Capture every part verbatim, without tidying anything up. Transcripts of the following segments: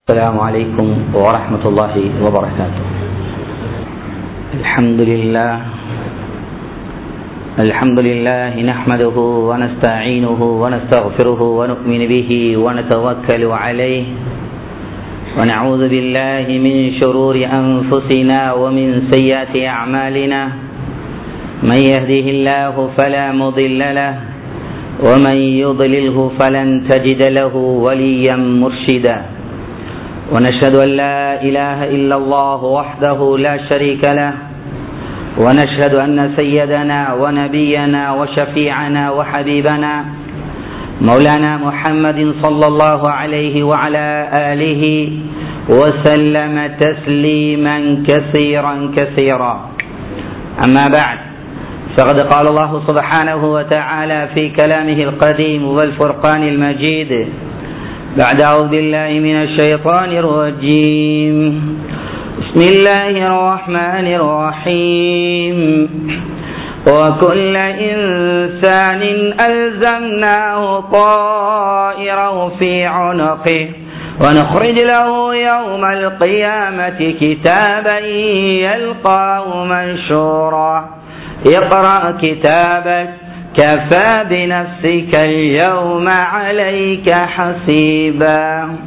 السلام عليكم ورحمة الله وبركاته. الحمد لله الحمد لله نحمده ونستعينه ونستغفره ونؤمن به ونتوكل عليه ونعوذ بالله من شرور أنفسنا ومن سيئات أعمالنا. من يهده الله فلا مضل له ومن يضلله فلن تجد له وليا مرشدا. ونشهد أن لا إله إلا الله وحده لا شريك له ونشهد أن سيدنا ونبينا وشفيعنا وحبيبنا مولانا محمد صلى الله عليه وعلى آله وسلم تسليما كثيرا كثيرا. أما بعد، فقد قال الله سبحانه وتعالى في كلامه القديم والفرقان المجيد بعد أعوذ بالله من الشيطان الرجيم. بسم الله الرحمن الرحيم. وكل إنسان ألزمناه طائره في عنقه ونخرج له يوم القيامة كتابا يلقاه منشورا. اقرأ كتابك كفى بنفسك اليوم عليك حسيبا.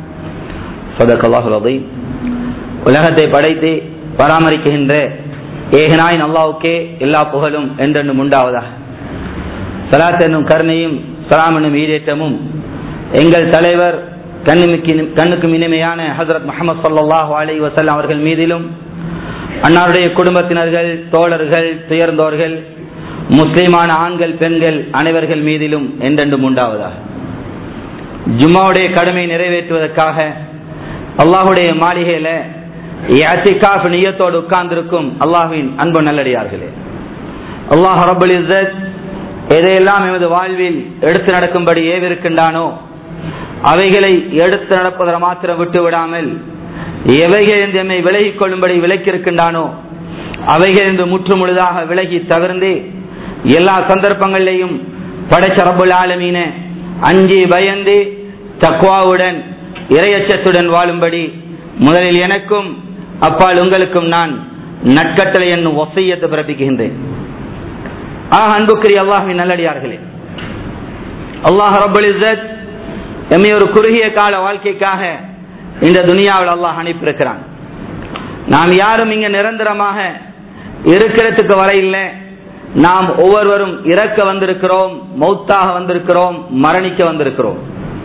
صدق الله العظيم. உலகத்தை படைத்து பராமரிக்கின்ற ஏகனாயின் அல்லாஹ்வுக்கே எல்லா புகழும் என்றென்றும் உண்டாவதாக. ஸலாத் என்னும் கருணையும் ஸலாம் என்னும் ஈடேற்றமும் எங்கள் தலைவர் கண்ணுக்கு இனிமையான ஹஜ்ரத் முஹம்மது ஸல்லல்லாஹு அலைஹி வஸல்லம் அவர்கள் மீதிலும், அன்னாருடைய குடும்பத்தினர்கள், தோழர்கள், துயர்ந்தோர்கள், முஸ்லிமான ஆண்கள், பெண்கள் அனைவர்கள் மீதிலும் என்றென்றும் உண்டாவதாக. ஜும்மாவுடைய கடமை நிறைவேற்றுவதற்காக அல்லாஹுடைய மாளிகையில இஅ்திகாஃப் நியத்தோடு உட்கார்ந்திருக்கும் அல்லாஹ்வின் அன்பு நல்லடியார்களே, அல்லாஹ் ரப்பல் இஸ்ஸத் எதையெல்லாம் எமது வாழ்வில் எடுத்து நடக்கும்படி ஏவிருக்கின்றானோ அவைகளை எடுத்து நடப்பதை மாத்திரம் விட்டு விடாமல், எவைகள் எம்மை விலகிக் கொள்ளும்படி விலக்கியிருக்கின்றானோ அவைகள் என்று முற்று முழுதாக விலகி தவிர்ந்து எல்லா சந்தர்ப்பங்களிலேயும் படைச்ச ரப்புல் ஆலமீன அஞ்சி பயந்து தக்வாவுடன் இறையச்சத்துடன் வாழும்படி முதலில் எனக்கும் அப்பால் உங்களுக்கும் நான் நற்கட்டளை என்னும் வசியத்தை பிறப்பிக்கின்றேன். ஆக அன்புக்குரிய அல்லாஹ்வின் நல்லடியார்களே, அல்லாஹ் ரப்பல் இஸ்ஸத் எம்மை ஒரு குறுகிய கால வாழ்க்கைக்காக இந்த துனியாவில் அல்லாஹ் அனுப்பியிருக்கிறான். நாம் யாரும் இங்க நிரந்தரமாக இருக்கிறதுக்கு வர இல்லை. நாம் ஒவ்வொருவரும் இறக்க வந்திருக்கிறோம், மௌத்தாக வந்திருக்கிறோம், மரணிக்க வந்திருக்கிறோம்.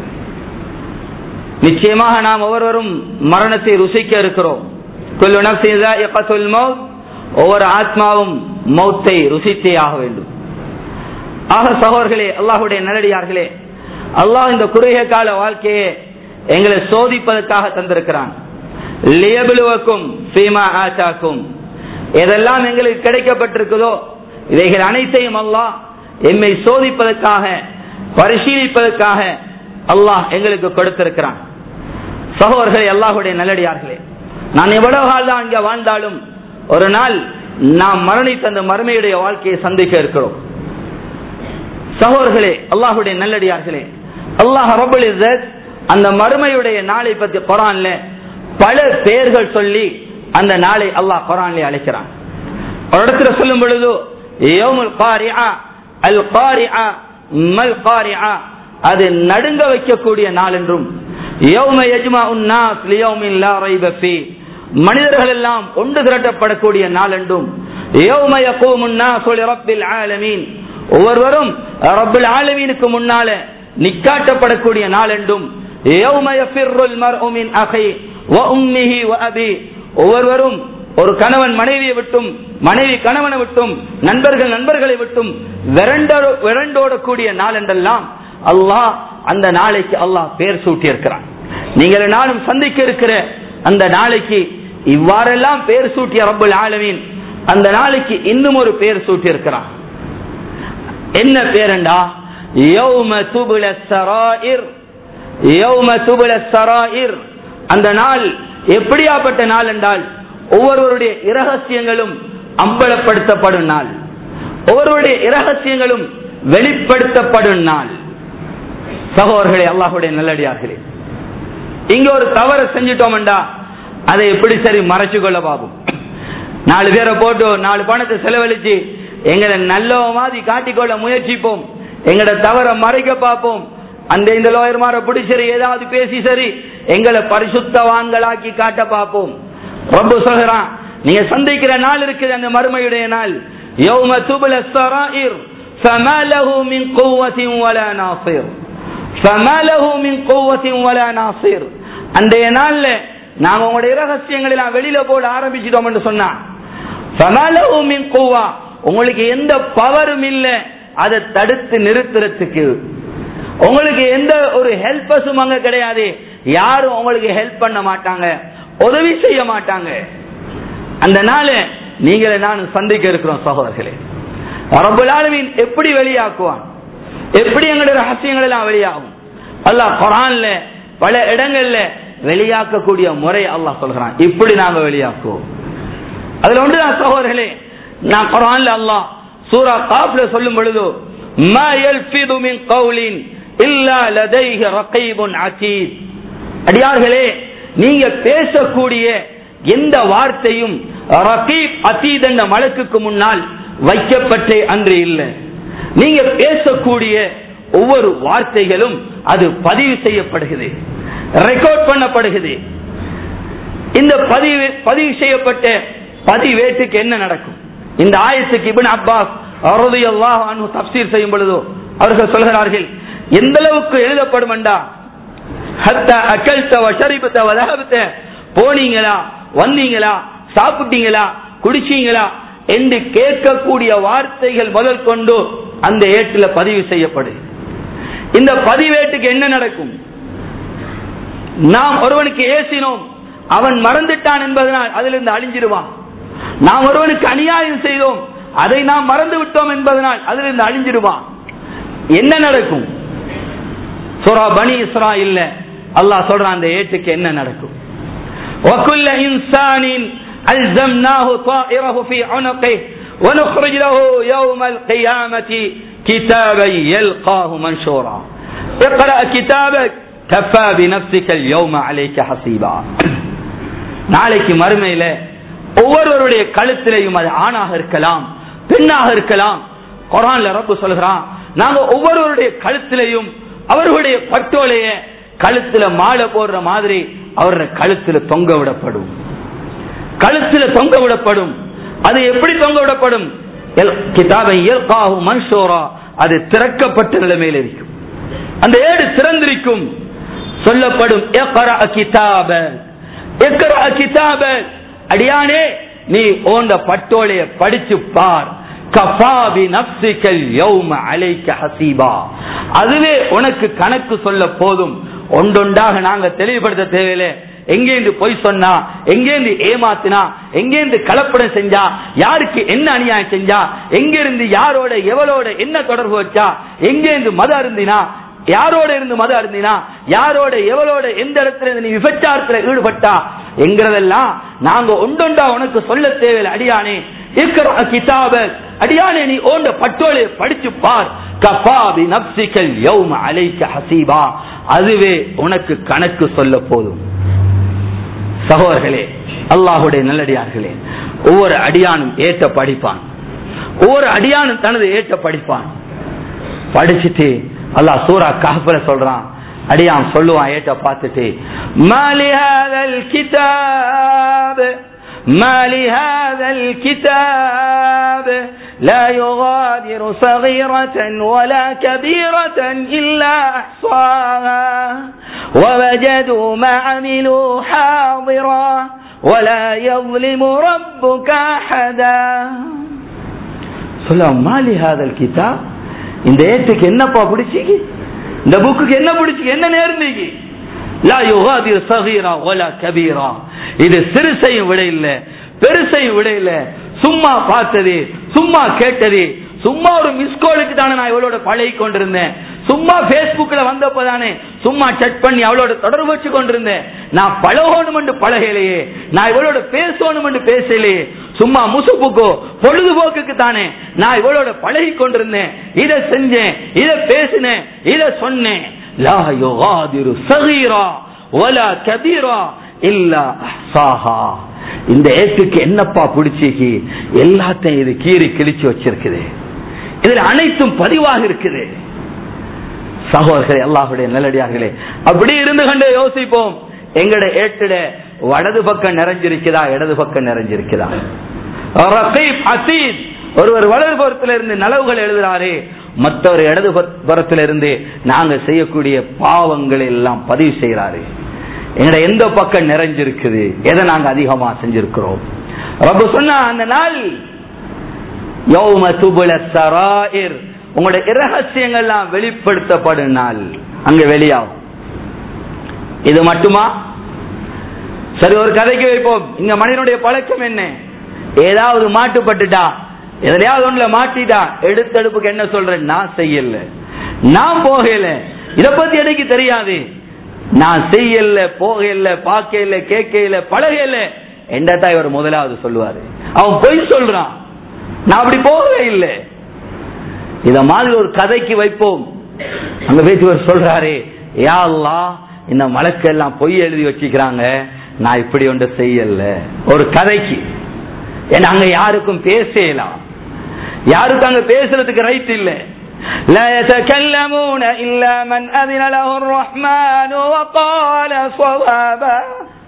நிச்சயமாக நாம் ஒவ்வொருவரும் மரணத்தை ருசிக்க இருக்கிறோம். குல்லு நஃப்ஸின் ஸாயிகத்துல் மௌத், ஒவ்வொரு ஆத்மாவும் மௌத்தை ருசித்தே ஆக வேண்டும். ஆக சகோதரர்களே, அல்லாஹ்வுடைய நல்லடியார்களே, அல்லாஹ் இந்த குறுகிய கால வாழ்க்கையை எங்களை சோதிப்பதற்காக தந்திருக்கிறான். லியப்லுவக்கும் ஃபீமா ஆதாக்கும், எதெல்லாம் எங்களுக்கு கிடைக்கப்பட்டிருக்குதோ இவைகள் அனைத்தையும் அல்லாஹ் எம்மை சோதிப்பதற்காக, பரிசீலிப்பதற்காக அல்லாஹ் எங்களுக்கு கொடுத்திருக்கிறான். சகோதரர்களே, அல்லாஹ்வுடைய நல்லடியார்களே, நான் எவ்வளவு காலம் தான் இங்க வாழ்ந்தாலும் ஒரு நாள் நாம் மரணித்த அந்த மறுமையுடைய வாழ்க்கையை சந்திக்க இருக்கிறோம். சகோதரர்களே, அல்லாஹ்வுடைய நல்லடியார்களே, அல்லாஹ் ரப்பல் இஸ்ஸத் அந்த மறுமையுடைய நாளை பற்றி குர்ஆன்ல பல பெயர்கள் சொல்லி அந்த நாளை அல்லாஹ் குர்ஆனிலே அழைக்கிறான். ஒரு இடத்துல சொல்லும் பொழுது யௌமுல் காரிஆ அல் காரிஆ மல் காரிஆ, அது நடுங்க வைக்கக்கூடிய நாள் என்றும், யௌம யஜ்மஉன் நாஸ் லியௌமின் லா ரைப ஃபீ, மனிதர்கள் எல்லாம் ஒன்று திரட்டப்படக்கூடிய நாள் என்றும், யௌம யகூமுன் நாஸு லிரப்பில் ஆலமீன், ஒவ்வொருவரும் ரப்புல் ஆலமீனுக்கு முன்னால நிக்காட்டப்படக்கூடிய நாள் என்றும், யௌம யஃபிர்ருல் மர்உ மின் அஹி வ உம்மிஹி வ அபி, ஒவ்வொருவரும் ஒரு கணவன் மனைவியை விட்டும், மனைவி கணவனை விட்டும், நண்பர்கள் நண்பர்களை விட்டும் விரண்டோடக்கூடிய நாள் என்றெல்லாம் அல்லாஹ் அந்த நாளைக்கு அல்லாஹ் பெயர் சூட்டி இருக்கிறான். நீங்கள் நானும் சந்திக்க இருக்கிற அந்த நாளைக்கு இவ்வாறெல்லாம் பெயர் சூட்டிய ரப்புல் ஆலமீன் அந்த நாளைக்கு இன்னும் ஒரு பெயர் சூட்டி இருக்கிறான். என்ன பேரண்டா? யௌம துபுல ஸராயிர், யௌம துபுல ஸராயிர். அந்த நாள் எப்படியாப்பட்ட நாள் என்றால், ஒவ்வொருவருடைய இரகசியங்களும் அம்பலப்படுத்தப்படும் நாள், ஒவ்வொருவருடைய இரகசியங்களும் வெளிப்படுத்தப்படும் நாள். சகோதரர்களே, அல்லாஹ்வுடைய நல்லடியார்களே, இங்க ஒரு தவறை செஞ்சுட்டோம்டா அதை எப்படி சரி மறைச்சு கொள்ள பார்ப்போம். நாலு பேரை போட்டு நாலு பணத்தை செலவழிச்சு எங்களை நல்ல மாதிரி காட்டிக்கொள்ள முயற்சிப்போம். எங்கட தவற மறைக்க பார்ப்போம். அந்த இந்த லோயர் மாற பிடிச்சரி ஏதாவது பேசி சரி எங்களை பரிசுத்தவான்களாக்கி காட்ட பார்ப்போம். ரொம்ப சொல்கிறான், நீங்க சந்திக்கிற நாள் இருக்குது, அந்த மறுமையுடைய நாள். யௌம துபுல ஸராயிர் ஃபமா லஹு மின் குவத்தின் வலா நாஸிர் ஃபமா லஹு மின் குவத்தின் வலா நாஸிர். அந்த நாள்ல நாங்க உங்களுடைய ரகசியங்களை எல்லாம் வெளியில போட ஆரம்பிச்சிட்டோம் என்று சொன்னா, ஃபமா லஹு மின் குவா, உங்களுக்கு எந்த பவரும் இல்லை அதை தடுத்து நிறுத்துறதுக்கு. உங்களுக்கு எந்த ஒரு ஹெல்பர்ஸும் அங்க கிடையாது. யாரும் உங்களுக்கு ஹெல்ப் பண்ண மாட்டாங்க, உதவி செய்ய மாட்டாங்க. அந்த நாள நீங்களே நான் சந்திக்க இருக்கிறோம் சகோதரர்களே. ரப்பல் ஆலமீன் எப்படி வெளியாக்குவான், எப்படி எங்களுடைய ரகசியங்கள் எல்லாம் வெளியாகும். அல்லாஹ் குர்ஆன்ல பல இடங்கள்ல வெளியாக்கக்கூடிய முறை அல்லாஹ் சொல்றான், இப்படி நாங்க வெளியாக்குவோம். அதுல ஒன்றுதான் சகோதரர்களே, நான் குர்ஆன்ல அல்லாஹ் சூரா காஃப்ல சொல்லும் பொழுது மா யல்ஃபிது மின் கௌலின் இல்லா லதைஹி ரகீபுன் அதீத். அடியார்களே, நீங்க பேசக்கூடிய எந்த வார்த்தையும் ரகீப் அதீத் என்ற மலக்குக்கு முன்னால் வைக்கப்பட்டே அன்று இல்லை. நீங்க பேசக்கூடிய ஒவ்வொரு வார்த்தைகளும் அது பதிவு செய்யப்படுகிறது, ரெக்கார்ட் பண்ணப்படுகிறது. இந்த பதிவு பதிவு செய்யப்பட்ட பதிவேட்டுக்கு என்ன நடக்கும்? இந்த ஆயத்துக்கு இப்னு அப்பாஸ் ரலியல்லாஹு அன்ஹு தஃப்சீர் செய்யும் பொழுது அவர்கள் சொல்கிறார்கள், எந்த அளவுக்கு எழுதப்படும் என்றா, ஹத்தா அகல்த வ ஷரிபத வ லஹபத, போனீங்களா, வந்தீங்களா, சாப்பிட்டீங்களா, குடிச்சீங்களா என்று கேட்கக்கூடிய வார்த்தைகள் முதல் கொண்டு அந்த ஏட்டில் பதிவு செய்யப்படும். இந்த பதிவேட்டுக்கு என்ன நடக்கும்? நாம் ஒருவனுக்கு ஏசினோம், அவன் மறந்துட்டான் என்பதனால் அதிலிருந்து அழிஞ்சிருவான். நாம் ஒருவனுக்கு அநியாயம் செய்தோம், அதை நாம் மறந்து விட்டோம் என்பதனால் அதிலிருந்து அழிஞ்சிருவான். என்ன நடக்கும்? சூரா பனி இஸ்ராயீல்ல அல்லாஹ் சொல்றான், அந்த ஏட்டுக்கு என்ன நடக்கும்? வகுல்ல இன்சானின் அல்ஸம்னாஹு த்வாயிரஹு ஃபீ உனுகிஹி வனுக்ரிஜு லஹு யௌமல் கியாமத்தி கிதாபன் யல்காஹு மன்ஷூரா இக்ரா கிதாபக் கஃபா பினஃப்ஸிக அல்யௌம அலைக ஹஸீபா. நாளைக்கு மறுமையில ஒவ்வொருவருடைய கழுத்திலையும், அது ஆணாக இருக்கலாம் பெண்ணாக இருக்கலாம், குர்ஆன்ல ரப்பு சொல்கிறான், நாங்க ஒவ்வொருவருடைய கழுத்திலையும் அவர்களுடைய பட்டோலைய கழுத்துல மாலை போடுற மாதிரி அவருடைய கழுத்துல தொங்க விடப்படும். கழுத்துல தொங்க விடப்படும். அது எப்படி தொங்க விடப்படும்? கிதாபை யல்காஹு மன்ஷூரா, அது திறக்கப்பட்ட நிலைமையில் இருக்கும். அந்த ஏடு திறந்திருக்கும். சொல்லப்படும், இக்ரா கிதாப இக்ரா கிதாப, அடியானே நீ ஓண்ட பட்டோலைய படிச்சு பார். கஃபா பினஃப்ஸிக அல்யௌம அலைக ஹஸீபா, அதுவே உனக்கு கணக்கு சொல்ல போதும். ஒன்றொன்றாக நாங்க தெளிவுபடுத்த தேவையில்லை. எங்கேந்து பொய் சொன்னா, எங்கேந்து ஏமாத்தினா, எங்கேந்து கலப்படம் செஞ்சா, யாருக்கு என்ன அநியாயம் செஞ்சா, எங்கிருந்து யாரோட எவளோட என்ன தொடர்பு வச்சா, எங்கேந்து மத அருந்தினா, யாரோட இருந்து மத அருந்தினா, யாரோட எவளோட எந்த இடத்துல இருந்து நீ விபச்சாரத்துல ஈடுபட்டா என்கிறதெல்லாம் நாங்க ஒன்றொன்றா உனக்கு சொல்ல தேவையில்லை. அடியானே இக்ரா கிதாப, அடியானே நீ ஓண்ட பட்டோலையை படிச்சு பார். கஃபா பினஃப்ஸிக அல்யௌம அலைக ஹஸீபா, அதுவே உனக்கு கணக்கு சொல்ல போதும். சகோதரர்களே, அல்லாஹ்வுடைய நல்லடியார்களே, ஒவ்வொரு அடியானும் ஏற்ற படிப்பான். ஒவ்வொரு அடியானும் தனது ஏற்ற படிப்பான். படிச்சுட்டு அல்லாஹ் சூரா கஹ்ஃப்ல சொல்றான், அடியான் சொல்லுவான் ஏற்ற பார்த்துட்டு, மாலி ஹாதல் கிதாப் மாலி ஹாதல் கிதாப் லா யுகாதிரு ஸகீரத்தன் வலா கபீரத்தன் இல்லா அஹ்ஸாஹா வவஜது மா அமிலு ஹாதிரா வலா யظ்லிமு ரப்புக அஹதா. சொல்ல, மாலி ஹாதல் கிதாப், இந்த ஏட்டுக்கு என்னப்பா பிடிச்சிக்கு, இந்த புக்குக்கு என்ன பிடிச்சி, என்ன நேர்ந்தீங்க? லா யுகாதிரு ஸகீரா வலா கபீரா, இது சிறுசையும் விட இல்ல பெருசையும் விட இல்ல. சும்மா பார்த்தது, சும்மா கேட்டது, சும்மா ஒரு மிஸ்கோலுக்கு தானே நான் இவளோட பழகி கொண்டிருந்தேன். சும்மா பேஸ்புக்ல வந்தப்பதானே சும்மா செக் பண்ணி அவளோட தொடர்பு வச்சு கொண்டிருந்தேன். நான் பழகணும் என்று பழகலையே, நான் இவளோட பேசணும் என்று பேசலையே, சும்மா முசுப்புக்கோ பொழுதுபோக்குக்கு தானே நான் இவளோட பழகி கொண்டிருந்தேன். இதை செஞ்சேன், இதை பேசினேன், இதை சொன்னேன். லா யுகாதிரு ஸகீரா வலா கபீரா இல்லா அஹ்சாஹா. இந்த ஏட்டுக்கு என்னப்பா பிடிச்சிக்கு? எல்லாத்தையும் இது கீறி கிழிச்சு வச்சிருக்குது, இதுல அனைத்தும் பதிவாக இருக்குது. சகோதரர்களே, அல்லாஹ்வுடைய நல்லடியார்களே, அப்படி இருந்து கொண்டே யோசிப்போம், எங்கட ஏட்டுட வலது பக்கம் நிறைஞ்சிருக்குதா, இடது பக்கம் நிறைஞ்சிருக்குதா? ரகீப் அசீத், ஒருவர் வலது புறத்திலிருந்து நலவுகள் எழுதுறாரு, மற்றவர் இடது புறத்திலிருந்து நாங்க செய்யக்கூடிய பாவங்கள் எல்லாம் பதிவு செய்யறாரு. எங்கட எந்த பக்கம் நிறைஞ்சிருக்குது, எதை நாங்க அதிகமா செஞ்சிருக்கிறோம்? ரப்பு சொன்னா, அந்த நாள் யௌம துபுல ஸராயிர், உங்களுடைய இரகசியங்கள் எல்லாம் வெளிப்படுத்தப்படும் நாள், அங்க வெளியாகும். இது மட்டுமா? சரி, ஒரு கதைக்கு வைப்போம். இங்க மனிதனுடைய பழக்கம் என்ன? ஏதாவது மாட்டுப்பட்டுட்டா, எதையாவது ஒண்ணுல மாட்டிட்டா, எடுத்தெடுப்புக்கு என்ன சொல்றேன்? நான் செய்யல, நான் போகல, இத பத்தி எனக்கு தெரியாது, நான் செய்யல, போகல, பார்க்கல, கேட்கல, பழகல என்றதான் இவர் முதலாவது சொல்லுவாரு. அவன் பொய் சொல்றான், நான் அப்படி போகவே இல்லை. இத மாதிரி ஒரு கதைக்கு வைப்போம். அங்க பேச்சு சொல்றாரு, யா அல்லாஹ், இந்த மலக்கெல்லாம் பொய் எழுதி வச்சுக்கிறாங்க, நான் இப்படி ஒன்று செய்யல. ஒரு கதைக்கு. ஏன்னா அங்க யாருக்கும் பேசலாம், யாருக்கும் அங்க பேசுறதுக்கு ரைட் இல்ல. لا يتكلمون إلا من أذن له الرحمن وقال صوابا.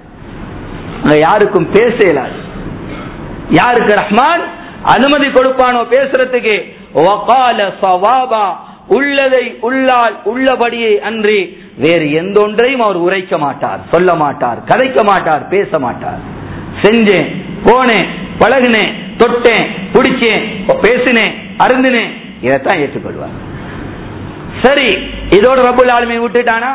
யாருக்கும் பேசலாம், யாருக்கு ரஹ்மான் அனுமதி கொடுப்பானோ பேசுறதுக்கு, வகால சவாபா, உள்ளதை உள்ளால் உள்ளபடியே அன்றி வேறு எந்த ஒன்றையும் அவர் உரைக்க மாட்டார், சொல்ல மாட்டார், கதைக்க மாட்டார், பேச மாட்டார். செஞ்சேன், போனேன், பழகினேன், தொட்டேன், பிடிச்சேன், பேசினேன், அருந்தினேன், இதைத்தான் ஏற்றுக்கொள்வார். சரி, இதோட ரப்புல் ஆலமீன் விட்டுட்டானா?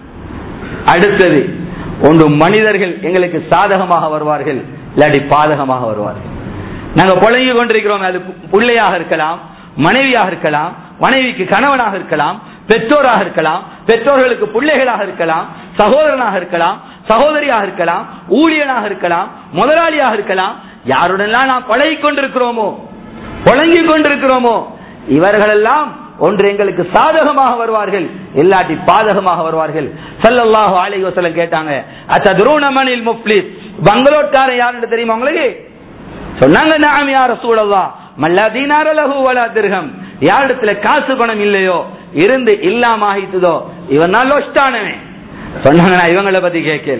அடுத்தது ஒன்று, மனிதர்கள் எங்களுக்கு சாதகமாக வருவார்கள், இல்லாட்டி பாதகமாக வருவார்கள். நாங்க புழங்கி கொண்டிருக்கிறோம், அது பிள்ளையாக இருக்கலாம், மனைவியாக இருக்கலாம், மனைவிக்கு கணவனாக இருக்கலாம், பெற்றோராக இருக்கலாம், பெற்றோர்களுக்கு பிள்ளைகளாக இருக்கலாம், சகோதரனாக இருக்கலாம், சகோதரியாக இருக்கலாம், ஊழியனாக இருக்கலாம், முதலாளியாக இருக்கலாம். யாருடனெல்லாம் நாம் பழகி கொண்டிருக்கிறோமோ, புழங்கி கொண்டிருக்கிறோமோ, இவர்களெல்லாம் ஒன்று எங்களுக்கு சாதகமாக வருவார்கள், இல்லாட்டி பாதகமாக வருவார்கள். ஸல்லல்லாஹு அலைஹி வஸல்லம் கேட்டாங்க, அத்ததுரூன மனில் முஃப்லிஸ், பங்களோட்காரன் யாருன்னு தெரியுமா உங்களுக்கு? சொன்னாங்க, நஅம் யா ரசூலல்லாஹ், மல்லா தீனார லஹு வலா திர்ஹம், யாரிடத்துல காசு பணம் இல்லையோ, இருந்து இல்லாம ஆகிட்டதோ, இவன் நல்ல ஒஷ்டானவன். சொன்னாங்க, நான் இவங்களை பத்தி கேட்கல,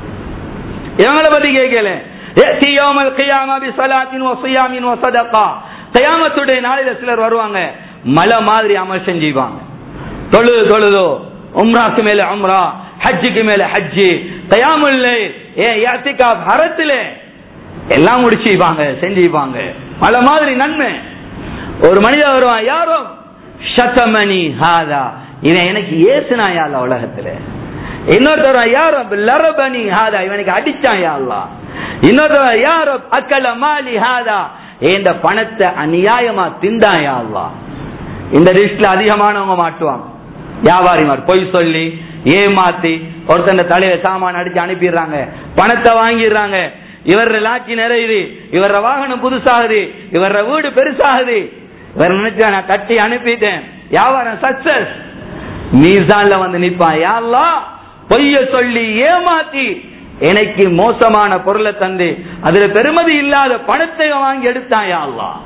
இவங்களை பத்தி கேட்கல. யஅதி யௌமல் கியாமா பிஸலாத்தின் வஸியாமின் வஸதகா, கியாமத்துடைய நாளில சிலர் வருவாங்க, மலை மாதிரி அமல் செஞ்சுவாங்க, தொழுது தொழுதோ, உம்ராக்கு மேல உம்ரா, ஹஜ்ஜுக்கு மேல ஹஜ்ஜி, கியாமுல் லைல், ஏன் இஅ்திகாஃப் ஹரத்தில எல்லாம் முடிச்சுப்பாங்க, செஞ்சுப்பாங்க, மலை மாதிரி நன்மை. ஒரு மனிதர் வருவான், யாரோ ஷதமனி ஹாதா, இவன் எனக்கு ஏசுனா யா அல்லாஹ் உலகத்துல. இன்னொருத்தர் யாரோ லரபனி ஹாதா, இவனுக்கு அடிச்சான் யா அல்லாஹ். இன்னொருத்தர் யாரோ அக்கல மாலி ஹாதா, இந்த பணத்தை அநியாயமா திண்டான் யா அல்லாஹ். இந்த லிஸ்ட்ல அதிகமானவங்க மாட்டுவாங்க, வியாபாரிமார் பொய் சொல்லி ஏமாத்தி ஒருத்தன் தலையில சாமான் அடிச்சு அனுப்பிடுறாங்க, பணத்தை வாங்கிடுறாங்க. இவர லாட்சி நிறையுது, இவர வாகனம் புதுசாகுது, இவர வீடு பெருசாகுது. இவர் நினைச்சா நான் கட்டி அனுப்பிட்டேன், வியாபாரம் சக்சஸ். மீசான்ல வந்து நிப்பான், யா அல்லாஹ், பொய்ய சொல்லி ஏமாத்தி எனக்கு மோசமான பொருளை தந்து அதுல பெருமதி இல்லாத பணத்தை வாங்கி எடுத்தான் யா அல்லாஹ்.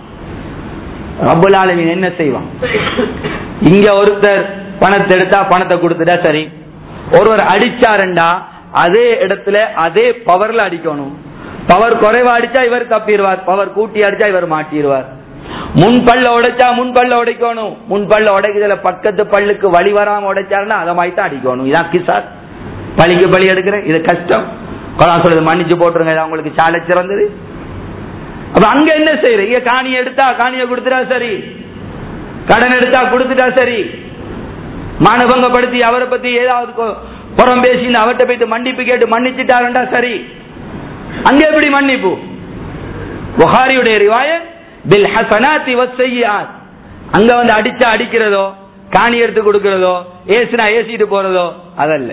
ரப்புல் ஆலமீன் என்ன செய்வான்? இங்க ஒருத்தர் பணத்தை எடுத்தா பணத்தை கொடுத்துட்டா சரி, ஒருவர் அடிச்சாருண்டா அதே இடத்துல அதே பவர்ல அடிக்கணும். பவர் குறைவா அடிச்சா இவர் தப்பிடுவார், பவர் கூட்டி அடிச்சா இவர் மாட்டிடுவார். முன் பல்ல உடைச்சா முன் பல்ல உடைக்கணும், முன் பல்ல உடைக்கிறதுல பக்கத்து பல்லுக்கு வழி வராம உடைச்சாருன்னா அதை மாதிரி தான் அடிக்கணும். இதான் கிசார், பழிக்கு பழி எடுக்கிறேன், இது கஷ்டம். குர்ஆன் சொல்றது மன்னிச்சு போட்டுருங்க, அவங்களுக்கு சாலை சிறந்தது. அப்ப அங்க என்ன செய்யற? இங்க காணியை எடுத்தா காணியை கொடுத்துட்டா சரி, கடன் எடுத்தா கொடுத்துட்டா சரி, மானபங்கப்படுத்தி அவரை பத்தி ஏதாவது புறம் பேசி அவர்கிட்ட போயிட்டு மன்னிப்பு கேட்டு மன்னிச்சுட்டாருண்டா சரி. அங்க எப்படி மன்னிப்பு? புகாரியுடைய ரிவாயத் பில் ஹஸனாத்தி வஸ்ஸய்யிஆத், அங்க வந்து அடிச்சா அடிக்கிறதோ, காணி எடுத்து கொடுக்கிறதோ, ஏசினா ஏசிட்டு போறதோ அதல்ல.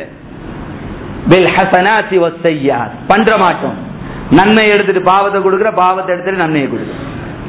பில் ஹஸனாத்தி வஸ்ஸய்யிஆத், பண்ற மாட்டோம். நன்மை எடுத்துட்டு பாவத்தை கொடுக்கிற, பாவத்தை எடுத்துட்டு நன்மையை கொடுக்கிற.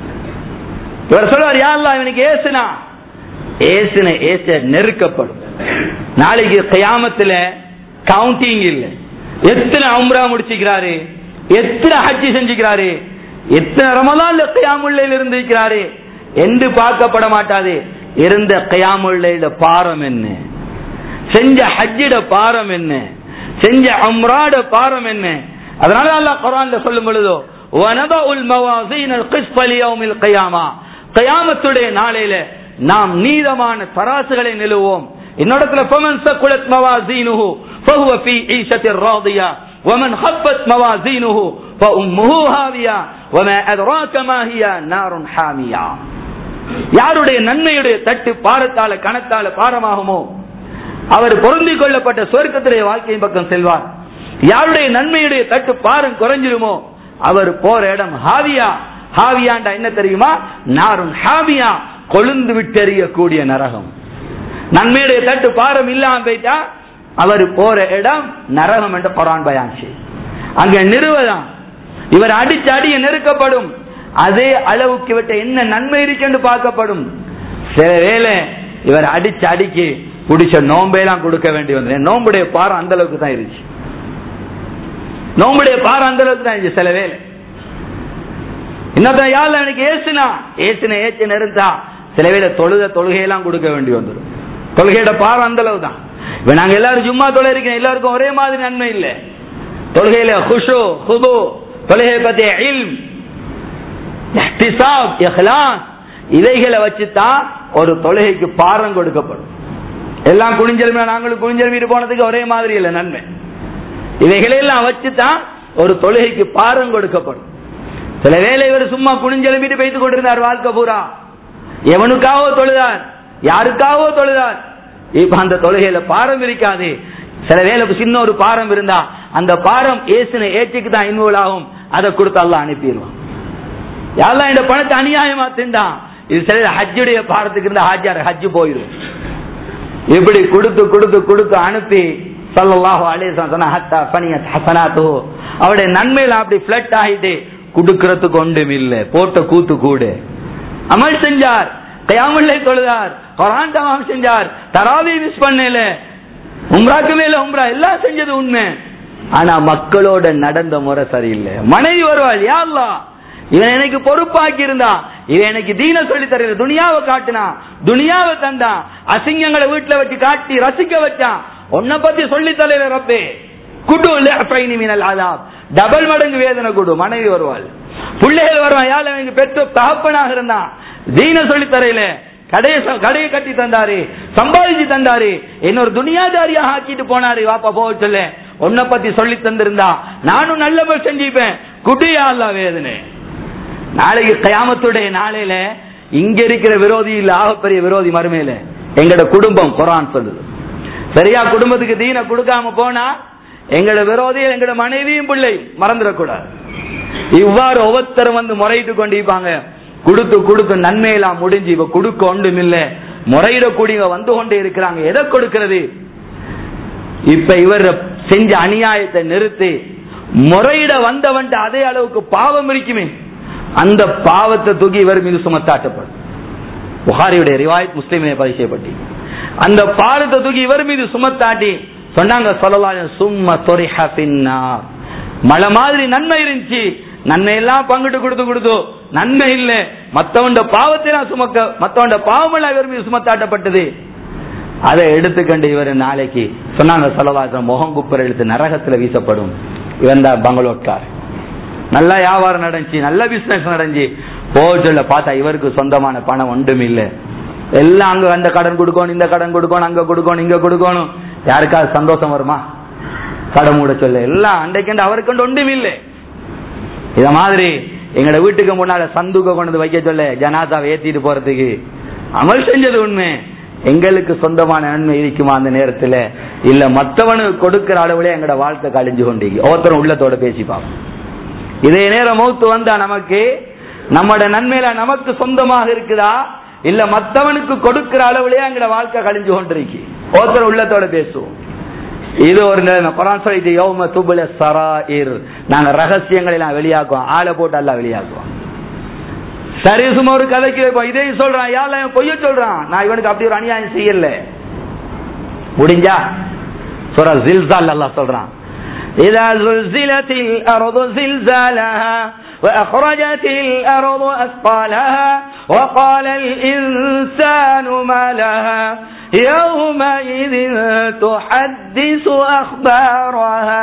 இவர் சொல்றார், யா அல்லாஹ், இவனுக்கு ஏசுனா ஏசுன ஏச நெருக்கப்படும். நாளைக்கு கியாமத்துல கவுண்டிங் இல்ல. எத்தனை உம்ரா முடிச்சுக்கிறாரு, எத்தனை ஹஜ்ஜி செஞ்சுக்கிறாரு, எத்தனை ரமலான்ல கியாமுல் லைல் இருந்திருக்கிறாரு என்று பார்க்கப்பட மாட்டாது. இருந்த கியாமுல் லைல பாரம் என்ன, செஞ்ச ஹஜ்ஜிட பாரம் என்ன, செஞ்ச உம்ராட பாரம் என்ன. அதனால அல்லாஹ் குர்ஆன்ல சொல்லும் பொழுது வனதஉல் மவாஸீனல் கிஸ்ஃப லியௌமில் கியாமா, கியாமத்துடைய நாளையில நாம் நீதமான தராசுகளை நிறுவுவோம். இன்னொருத்துல ஃபமன் ஸகுலத் மவாஸீனுஹு ஃபஹுவ ஃபீ ஈஷத்திர் ராதியா வமன் ஹஃபத் மவாஸீனுஹு ஃபஉம்முஹு ஹாவியா வமா அத்ராக மா ஹியா நாருன் ஹாமியா. யாருடைய நன்மையுடைய தட்டு பாரத்தால கணத்தால பாரமாகுமோ அவர் பொருந்திக் கொள்ளப்பட்ட சொர்க்கத்துடைய வாழ்க்கையின் பக்கம் செல்வார். யாருடைய நன்மையுடைய தட்டு பாரம் குறைஞ்சிருமோ அவர் போற இடம் ஹாவியா. ஹாவியாண்டா என்ன தெரியுமா? நாருன் ஹாவியா, கொழுந்து விட்டெறியக்கூடிய நரகம். நன்மையுடைய தட்டு பாரம் இல்லாம போயிட்டா அவர் போற இடம் நரகம் என்ற குர்ஆன் பயான் செய்யும். அங்க நிறுவதான் இவர் அடிச்சு அடிய நெருக்கப்படும். அதே அளவுக்கு விட்ட என்ன நன்மை இருக்கு பார்க்கப்படும். சில வேளை இவர் அடிச்சு அடிக்கி குடிச்ச நோம்பெல்லாம் கொடுக்க வேண்டி வந்து நோம்புடைய பாரம் அந்த அளவுக்கு தான் இருந்துச்சு. நோம்புடைய பாரம் அந்த அளவுக்கு தான் இருந்துச்சு. சில வேளை இன்னொருத்தன் யாழ்ல எனக்கு ஏசுனா ஏசுன ஏச்சு நெருந்தா சில வேளை தொழுத தொழுகையெல்லாம் கொடுக்க வேண்டி வந்துடும். தொழுகையோட பாரம் அந்த அளவு தான். இப்ப நாங்க எல்லாரும் சும்மா தொலை இருக்கோம், எல்லாருக்கும் ஒரே மாதிரி நன்மை இல்லை. தொழுகையில குஷு ஹுது, தொழுகை பத்திய இல்ம், இஹ்திசாப், இஹ்லாஸ், இதைகளை வச்சுதான் ஒரு தொழுகைக்கு பாரம் கொடுக்கப்படும். எல்லாம் குனிஞ்சலுமே நாங்களும் குனிஞ்சலுமே போனதுக்கு ஒரே மாதிரி இல்லை நன்மை. இவைகளெல்லாம் வச்சுதான் ஒரு தொழுகைக்கு பாரம் கொடுக்கப்படும். சில வேளை இவர் சும்மா குனிஞ்சலுமிட்டு பேசிக் கொண்டிருந்தார் வாழ்க்கை பூரா. எவனுக்காவோ தொழுதார், யாருக்காவோ தொழுதார். இப்ப அந்த தொழுகையில பாரம் இருக்காது. சில வேளை சின்ன ஒரு பாரம் இருந்தா அந்த பாரம் ஏசுன ஏற்றுக்கு தான் இன்வால்வ் ஆகும். அதை கொடுத்து அல்லாஹ் அனுப்பிடுவான். யாரெல்லாம் இந்த பணத்தை அநியாயமா திண்டான். இது சில ஹஜ்ஜுடைய பாரத்துக்கு இருந்தா ஹாஜியார் ஹஜ்ஜு போயிடும். இப்படி கொடுத்து கொடுத்து கொடுத்து அனுப்பி ஸல்லல்லாஹு அலைஹி வஸல்லம் ஹத்தா ஃபனியத் ஹஸனாத்து, அவருடைய நன்மையில அப்படி ஃப்ளட் ஆகிட்டு கொடுக்கிறதுக்கு ஒன்றும் இல்லை. போட்ட கூத்து கூட அமல் செஞ்சார், கியாமுல் லைல் தொழுதார், குர்ஆன் தமாம் செஞ்சார், தராவி மிஸ் பண்ணல, உம்ராக்கு மேல உம்ரா எல்லாம் செஞ்சது உண்மை. ஆனா மக்களோட நடந்த முறை சரியில்லை. மனைவி வருவாள், யா அல்லாஹ் இவன் எனக்கு பொறுப்பாக்கி இருந்தா, இவன் எனக்கு தீன சொல்லி தர, துனியாவை காட்டினா, துனியாவை தந்தா, அசிங்கங்களை வீட்டுல வச்சு காட்டி ரசிக்க வச்சான், உன்னை பத்தி சொல்லி தர ரப்பே குடு அதாப், டபுள் மடங்கு வேதனை கொடு. மனைவி வருவாள், பிள்ளைகள் வருவான், யாழ் எனக்கு பெற்ற தகப்பனாக இருந்தான், தீன சொல்லி தரையில கடையை கடையை கட்டி தந்தாரு, சம்பாதிச்சு தந்தாரு, இன்னொரு துனியாதாரியாக ஆக்கிட்டு போனாரு. வாப்பா போக சொல்ல, உன்னை பத்தி சொல்லி தந்திருந்தா நானும் நல்லபடி செஞ்சுப்பேன். குடியா அல்லா வேதனை. நாளைக்கு கியாமத்துடைய நாளையில இங்க இருக்கிற விரோதி இல்ல, ஆகப்பெரிய விரோதி மறுமையில எங்கட குடும்பம். குர்ஆன் சொல்லுது, சரியா குடும்பத்துக்கு தீன கொடுக்காம போனா எங்கட விரோதி எங்கட மனைவியும் பிள்ளை மறந்துடக்கூடாது. இவ்வாறு ஒவ்வொருத்தரும் வந்து முறையிட்டு கொண்டிருப்பாங்க. கொடுத்து கொடுத்து நன்மையெல்லாம் முடிஞ்சு இப்ப கொடுக்க ஒன்றும் இல்ல, முறையிடக்கூடிய வந்து கொண்டே இருக்கிறாங்க. எதை கொடுக்கிறது? இப்ப இவர் செஞ்ச அநியாயத்தை நிறுத்தி முறையிட வந்தவன் அதே அளவுக்கு பாவம் இருக்குமே, அந்த பாவத்தை தூக்கி இவர் மீது சுமத்தாட்டப்படும். புகாரியுடைய ரிவாயத் முஸ்லிமே பதிவு செய்யப்பட்டு அந்த பாவத்தை தூக்கி இவர் மீது சுமத்தாட்டி சொன்னாங்க ஸல்லல்லாஹு அலைஹி வஸல்லம், சும்ம துரிஹ ஃபின்னார். மழை மாதிரி நன்மை இருந்துச்சு, நன்மை எல்லாம் பங்கிட்டு கொடுத்து கொடுத்து நன்மை இல்ல, மத்தவண்ட பாவத்தை சுமக்க, மத்தவண்ட பாவம் எல்லாம் இவர் மீது சுமத்தாட்டப்பட்டது. அதை எடுத்துக்கண்டு இவர் நாளைக்கு சொன்னாங்க ஸல்லல்லாஹு அலைஹி வஸல்லம், முகம் குப்புற எடுத்து நரகத்துல வீசப்படும். இவன் தான் பங்களோட்கார். நல்ல வியாபாரம் நடந்துச்சு, நல்ல பிசினஸ் நடந்துச்சு, போல பார்த்தா இவருக்கு சொந்தமான பணம் ஒன்றும் இல்லை. எல்லாம் அங்க அந்த கடன் கொடுக்கணும், இந்த கடன் கொடுக்கணும், அங்க கொடுக்கணும், இங்க கொடுக்கணும். யாருக்காவது சந்தோஷம் வருமா? கடன் மூட சொல்ல எல்லாம் அன்றைக்கு அவருக்கு ஒன்றும் இல்லை. இத மாதிரி எங்களோட வீட்டுக்கு முன்னால சந்துக்க கொண்டு வைக்க சொல்ல ஜனாதாவை ஏத்திட்டு போறதுக்கு அமல் செஞ்சது உண்மை. எங்களுக்கு சொந்தமான நன்மை இருக்குமா அந்த நேரத்துல? இல்ல மற்றவனுக்கு கொடுக்கிற அளவுல எங்களோட வாழ்க்கை கழிஞ்சு கொண்டீங்க. ஒவ்வொருத்தரும் உள்ளத்தோட பேசிப்பாங்க. இதே நேரம் மௌத்து வந்தா நமக்கு நம்மட நன்மையில நமக்கு சொந்தமாக இருக்குதா, இல்ல மற்றவனுக்கு கொடுக்கிற அளவுலயே எங்களோட வாழ்க்கை கழிஞ்சு கொண்டிருக்கு. ஒவ்வொருத்தரும் உள்ளத்தோட பேசுவோம். இது ஒரு குர்ஆன் சொல்லிட்டு யௌம துபுல ஸராயிர், நாங்க ரகசியங்களை எல்லாம் வெளியாக்குவோம், ஆளை போட்டு எல்லாம் வெளியாக்குவோம். சரி சும்மா ஒரு கதைக்கு வைப்போம், இதையும் சொல்றான், யாரெல்லாம் பொய்ய சொல்றான், நான் இவனுக்கு அப்படி ஒரு அநியாயம் செய்யல, முடிஞ்சா சூரா ஜில்சால் அல்லாஹ் சொல்றான், இதா ஸுல்ஸிலத்தில் அர்து ஸில்ஸாலஹா وأخرجت الأرض أثقالها وقال الإنسان ما لها يومئذ تحدث أخبارها.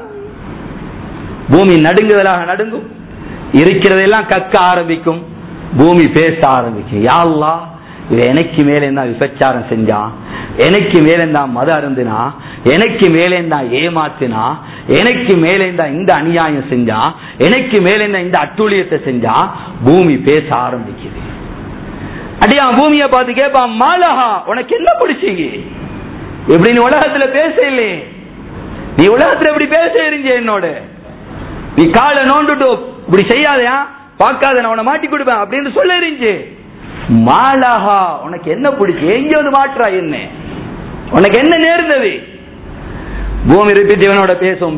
பூமி நடுங்குதலாக நடுங்கும், இருக்கிறதெல்லாம் கக்க ஆரம்பிக்கும், பூமி பேச ஆரம்பிக்கும். யா அல்லாஹ், இவ எனக்கு மேலே தான் விபச்சாரம் செஞ்சா, எனக்கு மேலே தான் மத அருந்தினா, எனக்கு மேலே தான் ஏமாத்தினா, எனக்கு மேலே தான் இந்த அநியாயம் செஞ்சா, எனக்கு மேலே தான் இந்த அட்டூழியத்தை செஞ்சா, பூமி பேச ஆரம்பிக்குது. அடியா பூமியை பார்த்து கேட்பான், மாலஹா, உனக்கு என்ன பிடிச்சீங்க? எப்படி நீ உலகத்துல பேச இல்லையே, நீ உலகத்துல எப்படி பேச இருங்க என்னோட, நீ காலை நோண்டுட்டு இப்படி செய்யாதையா, பார்க்காத நான் உன்னை மாட்டி கொடுப்பேன் அப்படின்னு சொல்ல இருந்துச்சு. மாலஹா, உனக்கு என்ன பிடிச்சி, எங்க வந்து மாற்றா, என்ன உனக்கு என்ன நேர்ந்தது? பூமி ரிப்பீட் இவனோட பேசும்,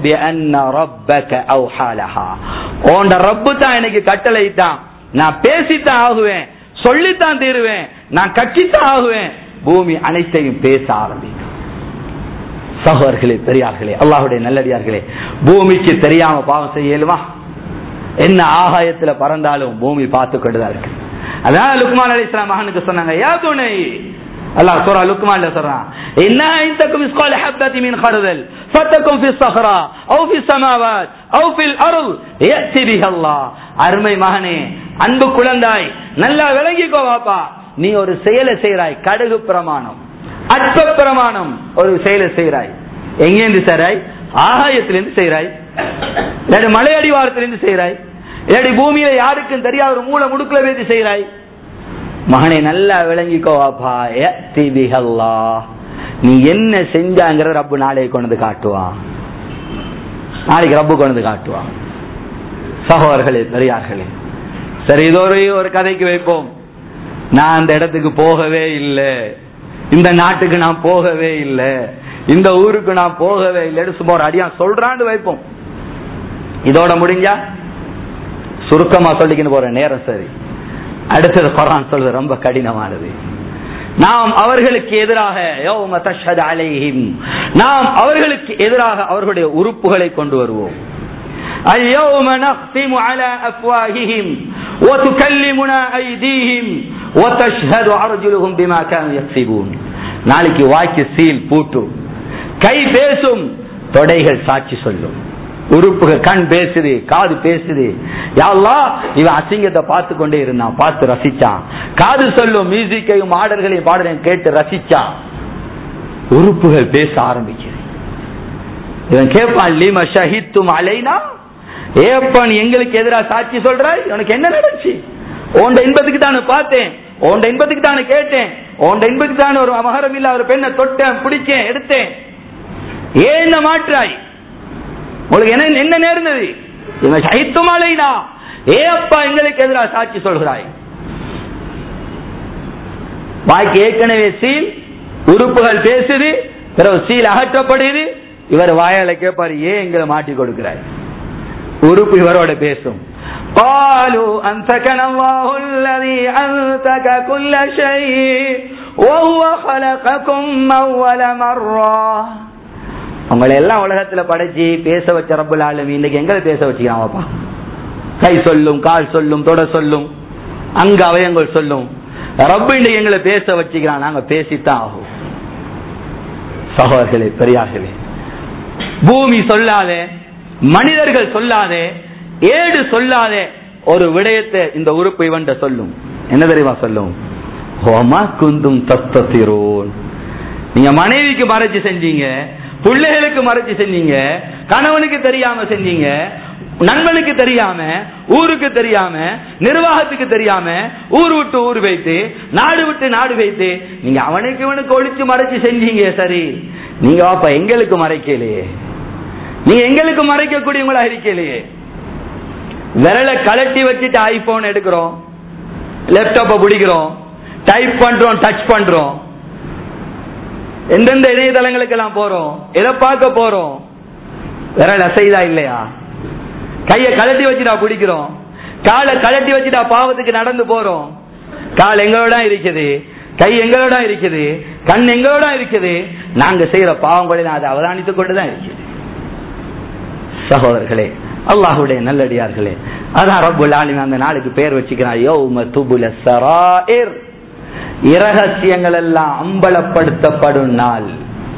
உன் ரப்பு தான் எனக்கு கட்டளைத்தான், நான் பேசித்தான் ஆகுவேன், சொல்லித்தான் தீருவேன், நான் கட்சித்தான் ஆகுவேன். பூமி அனைத்தையும் பேச ஆரம்பிக்கும். சகோதரர்களே, பெரியார்களே, அல்லாஹ்வுடைய நல்லடியார்களே, பூமிக்கு தெரியாம பாவம் செய்யலுமா? என்ன ஆகாயத்துல பறந்தாலும் பூமி பார்த்து கொண்டுதான் இருக்கு. அதான் லுக்மான் அலைஹிஸ்ஸலாம் மகனுக்கு சொன்னாங்க, யா துனை, அல்லாஹ் சூரா லுக்மான்ல சொல்றான், இன்னஹா இன்தகும் மிஸ்கால ஹப்பத்தி மின் ஹர்தல் ஃபதகும் ஃபிஸ் ஸஹரா அவ் ஃபிஸ் ஸமாவாத் அவ் ஃபில் அர்த் யத்தி பிஹல்லாஹ். அருமை மகனே, அன்பு குழந்தாய், நல்லா விளங்கிக்கோ வாப்பா, நீ ஒரு செயலை செய்றாய், கடுகு பிரமாணம், அற்ப பிரமாணம் ஒரு செயலை செய்றாய். எங்கேருந்து செய்றாய்? ஆகாயத்திலிருந்து செய்றாய், இல்லாட்டி மலை அடிவாரத்திலிருந்து செய்றாய், இல்லாட்டி பூமியில யாருக்கும் தெரியாத ஒரு மூல முடுக்குல வைத்து செய்றாய். மகனை நல்லா விளங்கிக்கோவாப்பா, நீ என்ன செஞ்சாங்கிற ரப்பு நாளைக்கு கொண்டு காட்டுவான், நாளைக்கு ரப்பு கொண்டு காட்டுவான். சகோதரர்களே, பெரியார்களே, சரி, இது ஒரு ஒரு கதைக்கு வைப்போம். நான் அந்த இடத்துக்கு போகவே இல்லை, இந்த நாட்டுக்கு நான் போகவே இல்லை, இந்த ஊருக்கு நான் போகவே இல்லை, சும்மா ஒரு அடியா சொல்றான்னு வைப்போம். இதோட முடிஞ்சா சுருக்கமா சொல்லிக்கின்னு போற நேரம் சரி. அடுத்தது குர்ஆன் சொல்றது ரொம்ப கடினமானது. நாம் அவர்களுக்கு எதிராக யௌம தஷ்ஹது அலைஹிம், நாம் அவர்களுக்கு எதிராக அவர்களுடைய உறுப்புகளை கொண்டு வருவோம். அல்-யௌம நக்திமு அலா அஃப்வாஹிஹிம் வ துகல்லிமுனா ஐதீஹிம் வ தஷ்ஹது அர்ஜுலுஹும் பிமா கானூ யக்ஸிபூன். நாளைக்கு வாய்க்கு சீல் பூட்டு, கை பேசும், தொடைகள் சாட்சி சொல்லும், உறுப்புகள், கண் பேசுது, காது பேசுது. யா அல்லாஹ், இவன் அசிங்கத்தை பார்த்து கொண்டே இருந்தான், பார்த்து ரசிச்சான். காது சொல்லும், மியூசிக்கையும் ஆடர்களையும் பாடலையும் கேட்டு ரசிச்சான். உறுப்புகள் பேச ஆரம்பிக்குது. இவன் கேட்பான், லீம ஷஹித்தும் அலைனா, ஏப்பன் எங்களுக்கு எதிராக சாட்சி சொல்றாய், உனக்கு என்ன நடந்துச்சு? உண்ட இன்பத்துக்கு தானே பார்த்தேன், உண்ட இன்பத்துக்கு தானே கேட்டேன், உண்ட இன்பத்துக்கு தானே ஒரு மகரம் இல்ல ஒரு பெண்ணை தொட்டேன், பிடிச்சேன், எடுத்தேன், ஏன் என்ன மாற்றாய்? உங்களுக்கு என்ன என்ன நேர்ந்தது? இவன் ஷஹித்தும் அலைனா, ஏ அப்பா எங்களுக்கு எதிராக சாட்சி சொல்கிறாய். வாய்க்கு ஏற்கனவே சீல், உறுப்புகள் பேசுது, பிறகு சீல் அகற்றப்படுது. இவர் வாயால கேட்பாரு, ஏன் எங்களை மாட்டி கொடுக்கிறாய்? உறுப்பு இவரோட பேசும். قالوا أنتكنا الله الذي أنتك كل شيء وهو خلقكم أول مرة. உங்களை எல்லாம் உலகத்துல படைச்சி பேச வச்ச ரப்பல் ஆலமீன் இன்னைக்கு எங்களை பேச வச்சுக்கிறாங்கப்பா. கை சொல்லும், கால் சொல்லும், தொட சொல்லும், அங்க அவயங்கள் சொல்லும். ரப்பு இன்னைக்கு எங்களை பேச வச்சுக்கிறான், நாங்க பேசித்தான் ஆகும். சகோதரர்களே, பெரியார்களே, பூமி சொல்லாதே, மனிதர்கள் சொல்லாதே, ஏடு சொல்லாதே ஒரு விடயத்தை இந்த உறுப்பு இவன்ட சொல்லும். என்ன தெரியுமா சொல்லும்? ஹோமா குந்தும் தத்தத்திரோன், நீங்க மனைவிக்கு மறைச்சு செஞ்சீங்க, பிள்ளைகளுக்கு மறைச்சு செஞ்சீங்க, கணவனுக்கு தெரியாம செஞ்சீங்க, நண்பனுக்கு தெரியாம, ஊருக்கு தெரியாம, நிர்வாகத்துக்கு தெரியாம, ஊர் விட்டு ஊர் வைத்து, நாடு விட்டு நாடு வைத்து, நீங்க அவனுக்கு இவனுக்கு ஒழிச்சு மறைச்சு செஞ்சீங்க. சரி, நீங்க வாப்பா எங்களுக்கு மறைக்கலையே, நீங்க எங்களுக்கு மறைக்கக்கூடியவங்களா இருக்கலையே. விரலை கலட்டி வச்சுட்டு ஐபோன் எடுக்கிறோம், லேப்டாப்பை பிடிக்கிறோம், டைப் பண்றோம், டச் பண்றோம், எந்தெந்த இணையதளங்களுக்கு எல்லாம் போறோம், எதை பார்க்க போறோம், விரல் அசைதா இல்லையா? கையை கலட்டி வச்சுட்டா பிடிக்கிறோம், காலை கலட்டி வச்சுட்டா பாவத்துக்கு நடந்து போறோம். கால் எங்களோட இருக்குது, கை எங்களோட இருக்குது, கண் எங்களோட இருக்குது, நாங்க செய்யற பாவங்களை அதை அவதானித்துக் கொண்டுதான் இருக்குது. சகோதரர்களே, அல்லாஹ்வுடைய நல்லடியார்களே, அதான் ரப்புல் ஆலமீன் அந்த நாளுக்கு பெயர் வச்சுக்கிறான் யௌம துபுல ஸராயிர், இரகசியங்கள் எல்லாம் அம்பலப்படுத்தப்படும் நாள்.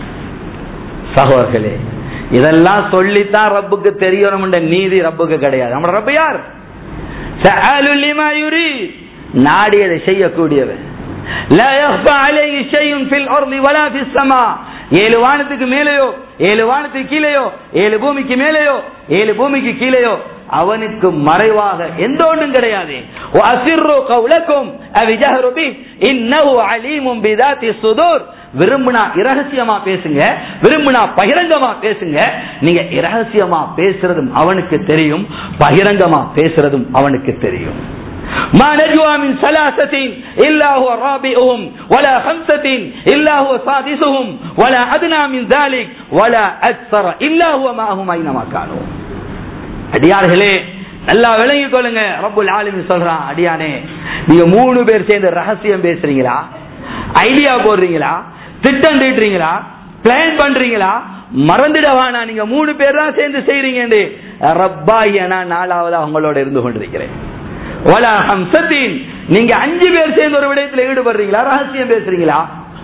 சகோதரர்களே, இதெல்லாம் சொல்லித்தான் ரப்புக்கு தெரியணும் என்ற நீதி ரப்புக்கு கிடையாது. நம்ம ரப்பு யார்? ஃபஅலு லிமா யுரீத், நாடியதை செய்யக்கூடியவன். லா யக்ஃபா அலைஹி ஷைஉன் ஃபில் அர்தி வலா ஃபிஸ் ஸமா, ஏழு வானத்துக்கு மேலேயோ ஏழு வானத்துக்கு கீழேயோ ஏழு பூமிக்கு மேலேயோ ஏழு பூமிக்கு கீழேயோ அவனுக்கு மறைவாக எந்த ஒன்றும் கிடையாது. வஅஸிர்ரு கௌலக்கும் அவ் ஜஹரு பி இன்னஹு அலீமும் பிதாத்தி ஸுதூர், விரும்பினா இரகசியமா பேசுங்க, விரும்பினா பகிரங்கமா பேசுங்க. நீங்க இரகசியமா பேசுறதும் அவனுக்கு தெரியும், பகிரங்கமா பேசுறதும் அவனுக்கு தெரியும். ما نجوا من ثلاثة إلا هو رابعهم ولا خمسة إلا هو سادسهم ولا أدنى من ذلك ولا أكثر إلا هو معهم أينما كانوا. அடியார்களே, நல்லா விளங்கிக் கொள்ளுங்க. ரப்புல் ஆலமீன் சொல்றான், அடியானே நீங்க மூணு பேர் சேர்ந்து ரகசியம் பேசுறீங்களா, ஐடியா போடுறீங்களா, திட்டம் தீட்டுறீங்களா, பிளான் பண்றீங்களா, மறந்துடவானா நீங்க மூணு பேர் தான் சேர்ந்து செய்றீங்க. ரப்பாயனா நாலாவது அவங்களோட இருந்து கொண்டிருக்கிறேன். வலா ஹம்சத்தின், நீங்க அஞ்சு பேர் சேர்ந்து ஒரு விடயத்தில் ஈடுபடுறீங்களா, ரகசியம் பேசுறீங்களா,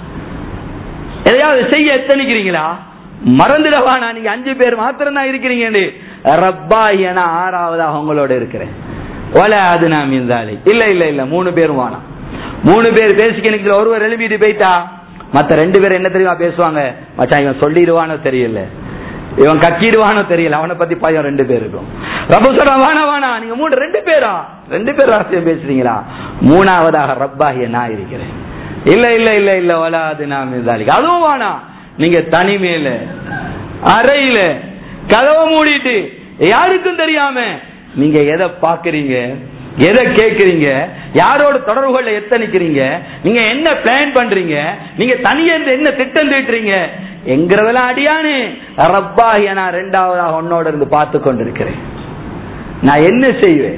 எதையாவது செய்ய எத்தனிக்கிறீங்களா, மறந்துடவானா நீங்க அஞ்சு பேர் மாத்திரம் தான் இருக்கிறீங்க. ரப்பாயனா ஆறாவது அவங்களோட இருக்கிறேன். வலா அதுனா மீந்தாலி, இல்ல இல்ல இல்ல மூணு பேரும் வானா. மூணு பேர் பேசிக்க ஒருவர் எழுப்பிட்டு போயிட்டா மத்த ரெண்டு பேர் என்ன தெரியுமா பேசுவாங்க, மச்சான் இவன் சொல்லிடுவானோ தெரியல, இவன் கக்கிடுவானோ தெரியல, அவனை பத்தி பயம் ரெண்டு பேருக்கும். ரப்பு சொல்றான், வானா வானா நீங்க மூணு ரெண்டு பேரா ரெண்டு பேர் ரகசியம் பேசுறீங்களா, மூணாவதாக ரப்பாகிய நான் இருக்கிறேன். இல்ல இல்ல இல்ல இல்ல வலாது நாம் அதுவும் வானா, நீங்க தனிமையில அறையில கதவை மூடிட்டு யாருக்கும் தெரியாம நீங்க எதை பாக்குறீங்க, எதை கேட்கறீங்க, யாரோட தொடர்புகளை எத்தனிக்கிறீங்க, நீங்க என்ன பிளான் பண்றீங்க, நீங்க தனியே என்ன திட்டம் தீட்டுறீங்க என்கிறதெல்லாம் அடியானே ரப்பாகிய நான் ரெண்டாவதாக உன்னோட இருந்து பார்த்து கொண்டிருக்கிறேன். நான் என்ன செய்வேன்,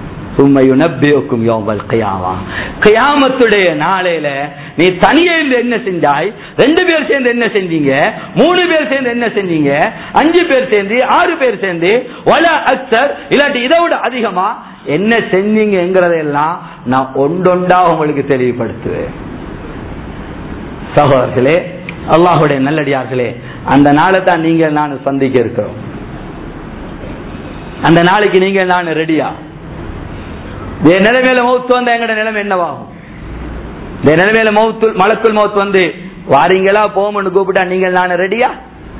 கியாமத்துடைய நாளையில நீ தனியே என்ன செஞ்சாய், ரெண்டு பேர் சேர்ந்து என்ன செஞ்சீங்க, மூணு பேர் சேர்ந்து என்ன செஞ்சீங்க, அஞ்சு பேர் சேர்ந்து ஆறு பேர் சேர்ந்து வலா அக்ஸர் இல்லாட்டி இதை விட அதிகமா என்ன செஞ்சீங்கிறதெல்லாம் நான் ஒன்றொண்டா உங்களுக்கு தெளிவுபடுத்துவேன். சகோதரர்களே, அல்லாஹ்வுடைய நல்லடியார்களே, அந்த நாளை தான் நீங்கள் நான் சந்திக்க இருக்கிறோம். அந்த நாளைக்கு நீங்கள் நான் ரெடியா? நிலைமையில மௌத்து வந்தா எங்கட நிலைமை என்னவாகும்? நிலைமையில மௌத்து மலக்குள் மௌத்து வந்து வாரீங்களா போமன்னு கூப்பிட்டா நீங்கள் நான் ரெடியா?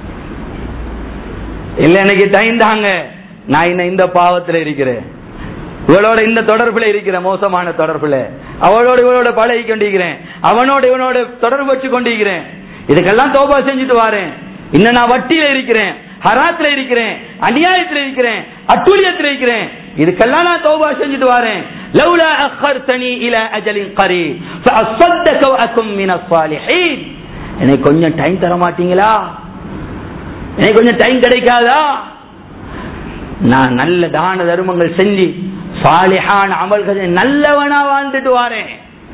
இல்ல எனக்கு டைம் தாங்க, நான் இன்னும் இந்த பாவத்துல இருக்கிறேன், இவளோட இந்த தொடர்புல இருக்கிற மோசமான தொடர்புல, அவளோட இவளோட பழகி கொண்டிருக்கிறேன், அவனோட இவனோட தொடர்பு வச்சு கொண்டிருக்கிறேன், இதுக்கெல்லாம் தௌபா செஞ்சுட்டு வாரேன், இன்னும் நான் வட்டியில இருக்கிறேன், ஹராத்துல இருக்கிறேன், அநியாயத்துல இருக்கிறேன், அட்டூழியத்துல இருக்கிறேன், இதுக்கெல்லாம் நான் தௌபா செஞ்சுட்டு வாரேன். லவ்லா அഖர்தனி இலா அஜலின் கரீப் ஃபஅஸ்ஸதக வஅகும் மினஸ் ஸாலிஹீன், எனக்கு கொஞ்சம் டைம் தர மாட்டீங்களா, எனக்கு கொஞ்சம் டைம் கிடைக்காதா, நான் நல்ல தான தர்மங்கள் செஞ்சு சாலிஹான அமல்கள் நல்லவனா வாழ்ந்துட்டு வாரேன்.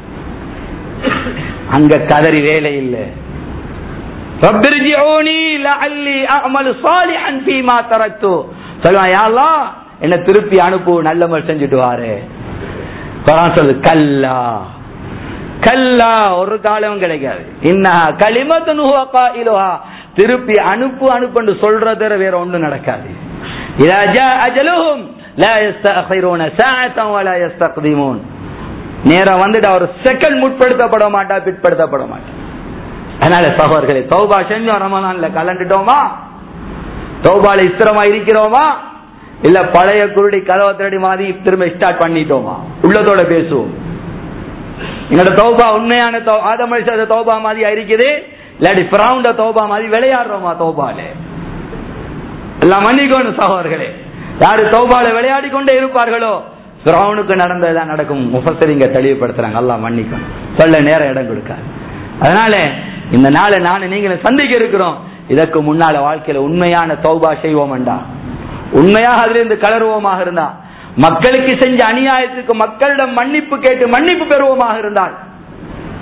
அங்க கதறி வேலை இல்லை. ரப்பிர்ஜிஊனி லஅல்லி அஅமலு ஸாலிஹன் ஃபீமா தரக்து, சொல்லுவா யா அல்லாஹ் என்ன திருப்பி அனுப்பு, நல்லமல் செஞ்சுட்டு வாரே. குர்ஆன் சொல்லுது கல்லா கல்லா, ஒரு காலம் கிடைக்காது. இன்னஹா கலிமத்துன் ஹுவ காயிலுஹா, திருப்பி அனுப்பு அனுப்புன்னு சொல்றத வேற ஒண்ணும் நடக்காது. இதா ஜா அஜலுஹும் லா யஸ்தஅഖிரூன ஸாஅத்தன் வலா யஸ்தக்திமூன், நேரா வந்துட்டு ஒரு செகண்ட் முற்படுத்தப்பட மாட்டா, பிற்படுத்தப்பட மாட்டா. அதனால சகோதரர்களே, தௌபா செஞ்சோம், ரமலான்ல கலந்துட்டோமா, தௌபால இஸ்திரமா இருக்கிறோமா, இல்ல பழைய குருடி கதவை திருடி மாதிரி திரும்ப ஸ்டார்ட் பண்ணிட்டோமா? உள்ளதோட பேசுவோம். எங்களோட தௌபா உண்மையான ஆதம் அலைஹிஸ்ஸலாம் தௌபா மாதிரி இருக்குது, இல்லாட்டி ஃபிரௌன் தௌபா மாதிரி விளையாடுறோமா? தௌபால எல்லாம் மன்னிக்கணும் சகோதரர்களே. யாரு தௌபால விளையாடி கொண்டே இருப்பார்களோ ஃபிரௌனுக்கு நடந்ததுதான் நடக்கும். முஃபஸ்ஸிரீங்க தெளிவுபடுத்துறாங்க. அல்லாஹ் மன்னிக்கணும், சொல்ல நேரம் இடம் கொடுக்காது. அதனால இந்த நாளை நான் நீங்களும் சந்திக்க இருக்கிறோம். இதற்கு முன்னால வாழ்க்கையில உண்மையான தௌபா செய்வோம் என்றா, உண்மையாக அதிலிருந்து கலருவோமாக இருந்தா, மக்களுக்கு செஞ்ச அநியாயத்துக்கு மக்களிடம் மன்னிப்பு கேட்டு மன்னிப்பு பெறுவோமாக இருந்தால்,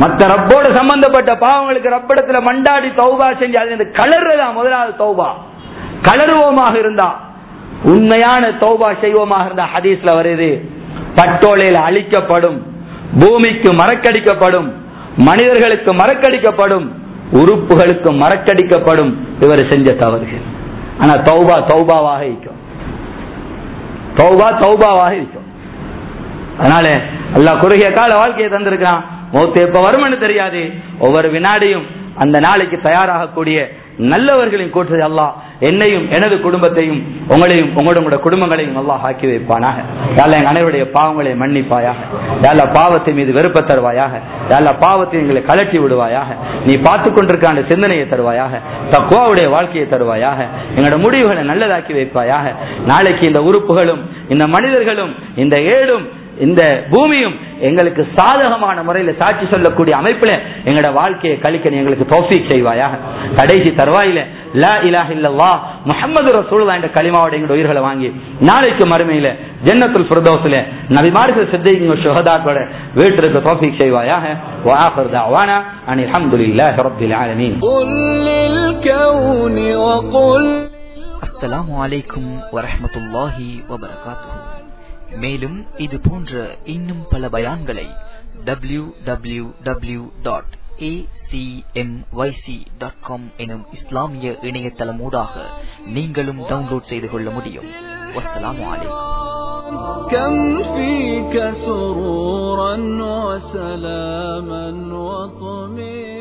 மற்ற ரப்போட சம்பந்தப்பட்ட பாவங்களுக்கு ரப்பிடத்துல மண்டாடி தௌபா செஞ்சு அது கலர்றதா முதலாவது தௌபா. கலருவோமாக இருந்தா, உண்மையான தௌபா செய்வோமாக இருந்தா, ஹதீஸ்ல வருது, பட்டோலையில் அழிக்கப்படும், பூமிக்கு மறக்கடிக்கப்படும், மனிதர்களுக்கு மறக்கடிக்கப்படும், உறுப்புகளுக்கு மறக்கடிக்கப்படும் இவர் செஞ்ச தவறுகள். ஆனா தௌபா தௌபாவாக இருக்கும், தௌபா தௌபாவாக இருக்கும். அதனால அல்லாஹ் குறுகிய கால வாழ்க்கையை தந்திருக்கிறான். மௌத்து எப்ப வரும்னு தெரியாது. ஒவ்வொரு வினாடியும் அந்த நாளைக்கு தயாராகக்கூடிய நல்லவர்களின் கூட்டத்தை அல்லாஹ் என்னையும் எனது குடும்பத்தையும் உங்களையும் உங்களுடைய குடும்பங்களையும் அல்லாஹ் ஆக்கி வைப்பானாக. யாழ்லா எங்க அனைவருடைய பாவங்களை மன்னிப்பாயாக. யாழ்லா பாவத்தை மீது வெறுப்ப தருவாயாக. யாழ்லா பாவத்தை எங்களை கலட்டி விடுவாயாக. நீ பார்த்து கொண்டிருக்க அந்த சிந்தனையை தருவாயாக. தக்வாவுடைய வாழ்க்கையை தருவாயாக. எங்களோட முடிவுகளை நல்லதாக்கி வைப்பாயாக. நாளைக்கு இந்த உறுப்புகளும் இந்த மனிதர்களும் இந்த ஏடும் இந்த பூமியும் எங்களுக்கு சாதகமான முறையில் சாட்சி சொல்லக்கூடிய அமைப்பில் எங்களோட வாழ்க்கையை கழிக்க எங்களுக்கு தௌஃபீக் செய்வாயாக. கடைசி தருவாயில லா இலாஹ இல்லல்லாஹ் முஹம்மது ரசூலுல்லாஹ் என்ற கலிமாவோட எங்களுடைய உயிர்களை வாங்கி நாளைக்கு மறுமையில ஜன்னத்துல் ஃபிர்தௌஸ்ல நபிமார்கள் சித்திகீன்கள் ஷுஹதாக்களோட வீட்டிற்கு தௌஃபீக் செய்வாயாக. வ ஆகிர் தஅவானா அனில் ஹம்துலில்லாஹி ரப்பில் ஆலமீன். அஸ்ஸலாமு அலைக்கும் வரஹ்மத்துல்லாஹி வபரகாத்துஹு. மேலும் இது போன்ற இன்னும் பல பயான்களை W W W dot A C M Y C dot com எனும் இஸ்லாமிய இணையதளம் ஊடாக நீங்களும் டவுன்லோட் செய்து கொள்ள முடியும். வஸ்ஸலாமு அலைக்கும். كم فيك سرورا وسلاما وطمئنا